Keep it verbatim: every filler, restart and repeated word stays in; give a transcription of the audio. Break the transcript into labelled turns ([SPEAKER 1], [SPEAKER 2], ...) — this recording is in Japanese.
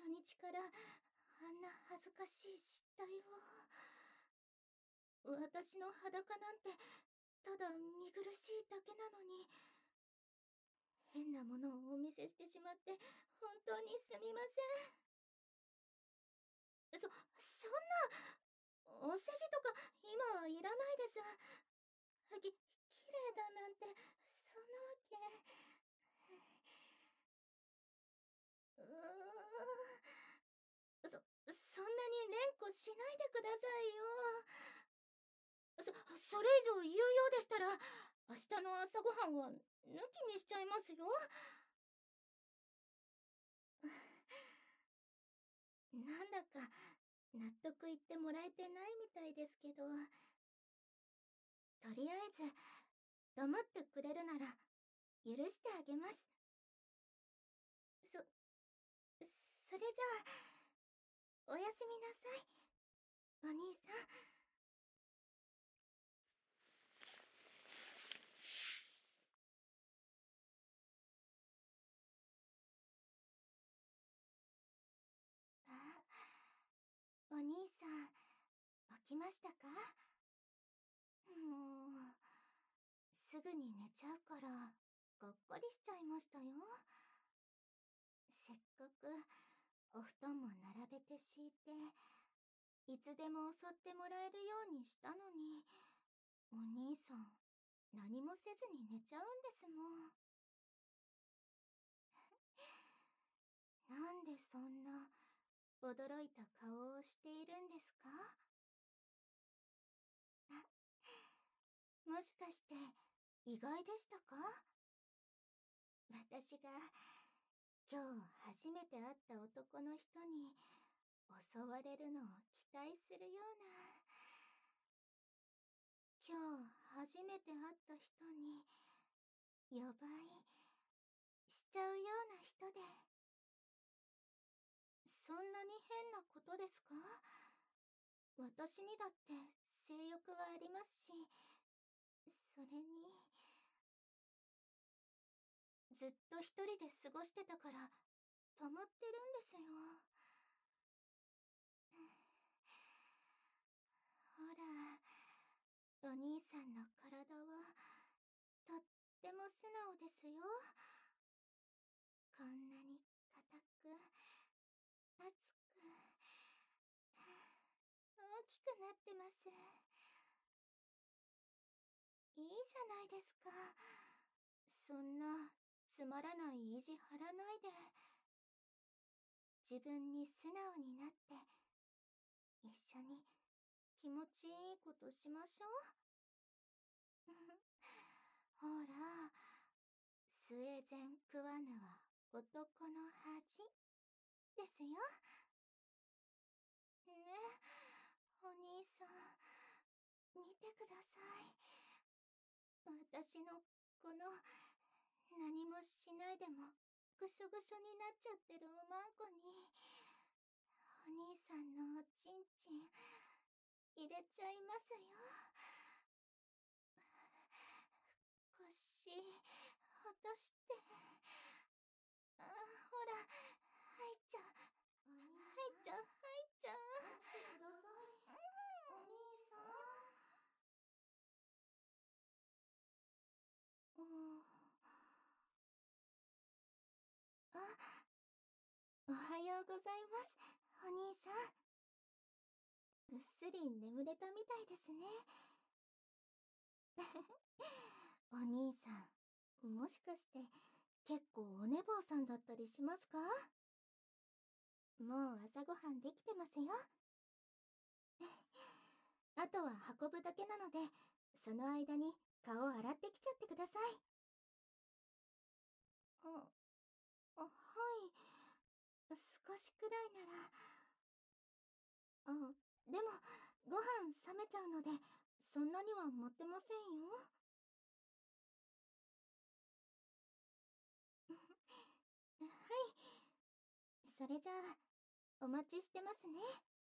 [SPEAKER 1] 日からあんな恥ずかしい失態を。私の裸なんてただ見苦しいだけなのに、変なものをお見せしてしまって本当にすみません。そ、そんな、お世辞とか今はいらないです。き、綺麗だなんて、そんなわけ。うーん。そ、そんなに連呼しないでくださいよ。そ、それ以上言うようでしたら、明日の朝ごはんは抜きにしちゃいますよ。なんだか納得いってもらえてないみたいですけど、とりあえず黙ってくれるなら許してあげます。そ、それじゃあ、おやすみなさい、お兄さん。あ、お兄さん、起きましたか？もう、すぐに寝ちゃうから、がっかりしちゃいましたよ。せっかく、お布団も並べて敷いて、いつでも襲ってもらえるようにしたのに、お兄さん、何もせずに寝ちゃうんですもん。なんでそんな、驚いた顔をしているんですか？もしかして、意外でしたか？私が、今日初めて会った男の人に、襲われるのを期待するような、今日初めて会った人に、予売しちゃうような人で。そんなに変なことですか？私にだって性欲はありますし、それに、ずっと一人で過ごしてたから溜まってるんですよ。ほら、お兄さんの体はとっても素直ですよ。こんなに硬く、熱く、大きくなってます。いいじゃないですか。そんなつまらない意地張らないで、自分に素直になって一緒に気持ちいいことしましょう。ほら、スウェーデン食わぬは男の恥ですよ。ね、お兄さん、見てください。私のこの何もしないでもぐしょぐしょになっちゃってるおまんこに、お兄さんのおちんちん入れちゃいますよ。腰落として、あ、ほら、入っちゃう、入っちゃう、入っちゃう。起きてください、お兄さん。うん。あ、おはようございます、お兄さん。ぐっすり眠れたみたいですね。お兄さん、もしかして結構お寝坊さんだったりしますか？もう朝ごはんできてますよ。あとは運ぶだけなので、その間に顔洗ってきちゃってください。あ、あ、はい。少しくらいなら。あ、でも、ご飯冷めちゃうので、そんなには持ってませんよ。はい。それじゃあ、お待ちしてますね。